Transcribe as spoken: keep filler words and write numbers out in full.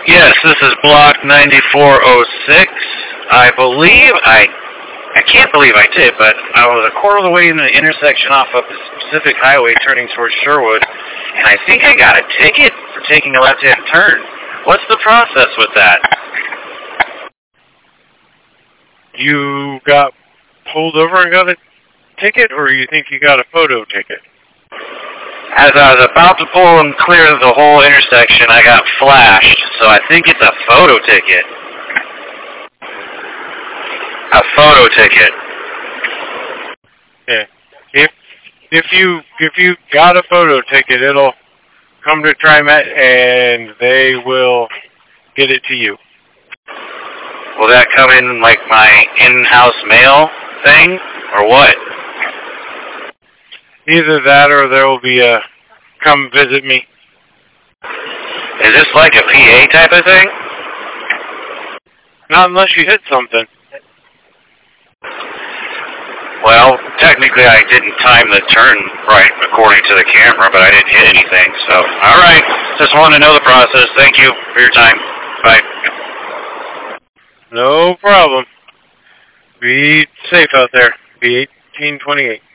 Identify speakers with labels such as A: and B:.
A: Yes, this is block ninety-four oh six. I believe I... I can't believe I did, but I was a quarter of the way in the intersection off of the Pacific Highway turning towards Sherwood, and I think I got a ticket for taking a left-hand turn. What's the process with that?
B: You got pulled over and got a ticket, or you think you got a photo ticket?
A: As I was about to pull and clear the whole intersection, I got flashed, so I think it's a photo ticket. A photo ticket.
B: Yeah. If if you if you got a photo ticket, it'll come to TriMet and they will get it to you.
A: Will that come in like my in-house mail thing, or what?
B: Either that or there will be a come visit me.
A: Is this like a P A type of thing?
B: Not unless you hit something.
A: Well, technically I didn't time the turn right according to the camera, but I didn't hit anything, so... Alright, just wanted to know the process. Thank you for your time. Bye.
B: No problem. Be safe out there. Be eighteen twenty-eight.